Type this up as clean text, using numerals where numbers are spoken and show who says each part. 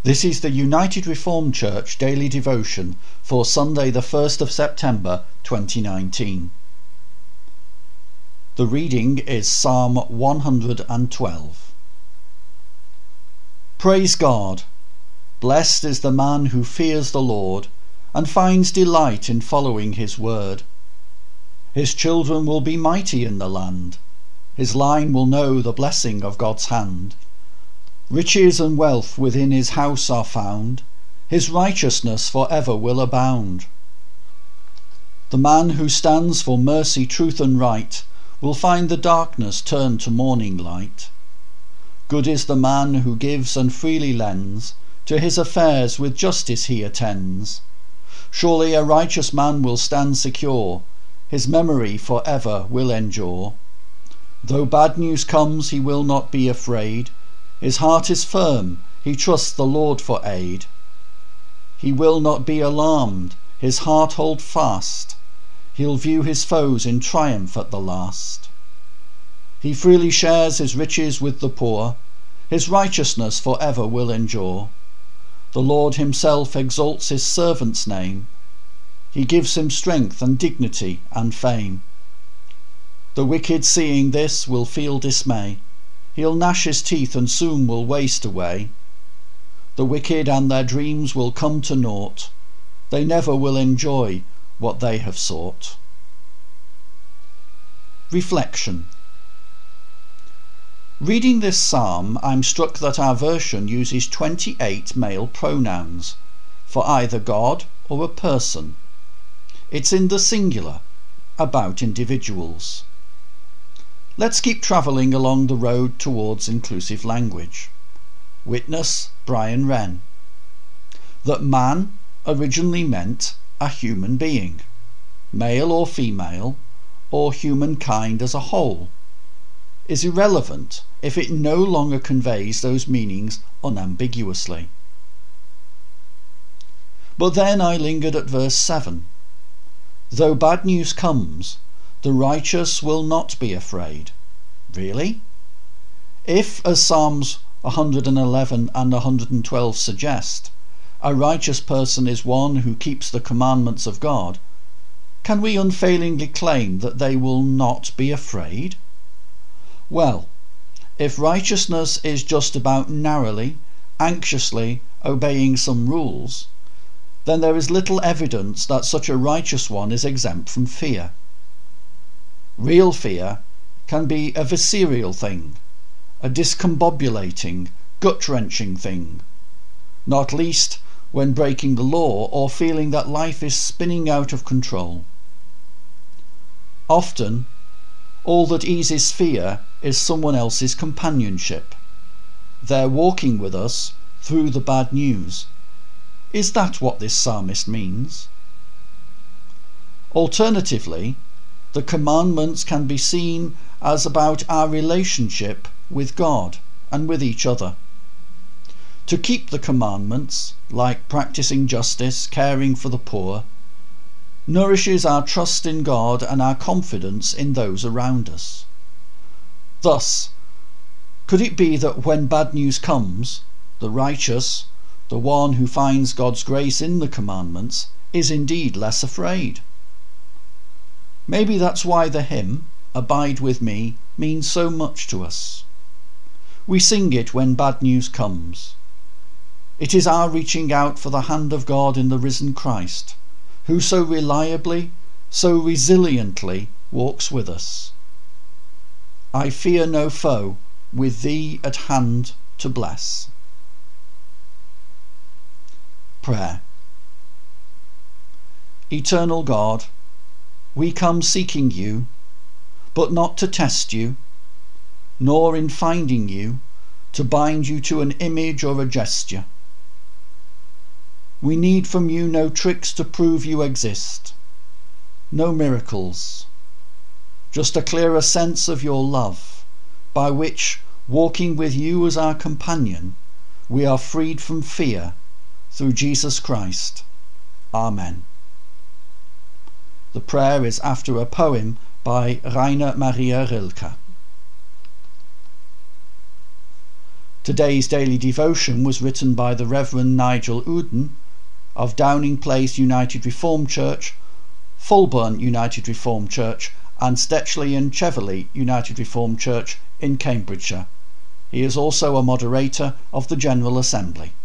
Speaker 1: This is the United Reformed Church Daily Devotion for Sunday the 1st of September 2019. The reading is Psalm 112. Praise God! Blessed is the man who fears the Lord and finds delight in following his word. His children will be mighty in the land. His line will know the blessing of God's hand. Riches and wealth within his house are found. His righteousness for ever will abound. The man who stands for mercy, truth and right will find the darkness turn to morning light. Good is the man who gives and freely lends. To his affairs with justice he attends. Surely a righteous man will stand secure. His memory for ever will endure. Though bad news comes, he will not be afraid. His heart is firm, he trusts the Lord for aid. He will not be alarmed, his heart hold fast. He'll view his foes in triumph at the last. He freely shares his riches with the poor. His righteousness for ever will endure. The Lord himself exalts his servant's name. He gives him strength and dignity and fame. The wicked, seeing this, will feel dismay. He'll gnash his teeth and soon will waste away. The wicked and their dreams will come to naught. They never will enjoy what they have sought. Reflection. Reading this psalm, I'm struck that our version uses 28 male pronouns for either God or a person. It's in the singular, about individuals. Let's keep travelling along the road towards inclusive language. Witness Brian Wren. That man originally meant a human being, male or female, or humankind as a whole, is irrelevant if it no longer conveys those meanings unambiguously. But then I lingered at verse 7. Though bad news comes, the righteous will not be afraid. Really? If, as Psalms 111 and 112 suggest, a righteous person is one who keeps the commandments of God, can we unfailingly claim that they will not be afraid? Well, if righteousness is just about narrowly, anxiously obeying some rules, then there is little evidence that such a righteous one is exempt from fear. Real fear can be a visceral thing, a discombobulating, gut-wrenching thing, not least when breaking the law or feeling that life is spinning out of control. Often, all that eases fear is someone else's companionship. They're walking with us through the bad news. Is that what this psalmist means? Alternatively, the commandments can be seen as about our relationship with God and with each other. To keep the commandments, like practicing justice, caring for the poor, nourishes our trust in God and our confidence in those around us. Thus, could it be that when bad news comes, the righteous, the one who finds God's grace in the commandments, is indeed less afraid? Maybe that's why the hymn, Abide With Me, means so much to us. We sing it when bad news comes. It is our reaching out for the hand of God in the risen Christ, who so reliably, so resiliently walks with us. I fear no foe, with thee at hand to bless. Prayer. Eternal God, we come seeking you, but not to test you, nor in finding you to bind you to an image or a gesture. We need from you no tricks to prove you exist, no miracles, just a clearer sense of your love, by which, walking with you as our companion, we are freed from fear through Jesus Christ. Amen. The prayer is after a poem by Rainer Maria Rilke. Today's daily devotion was written by the Reverend Nigel Uden of Downing Place United Reformed Church, Fulbourn United Reformed Church, and Stetchley and Cheverley United Reformed Church in Cambridgeshire. He is also a moderator of the General Assembly.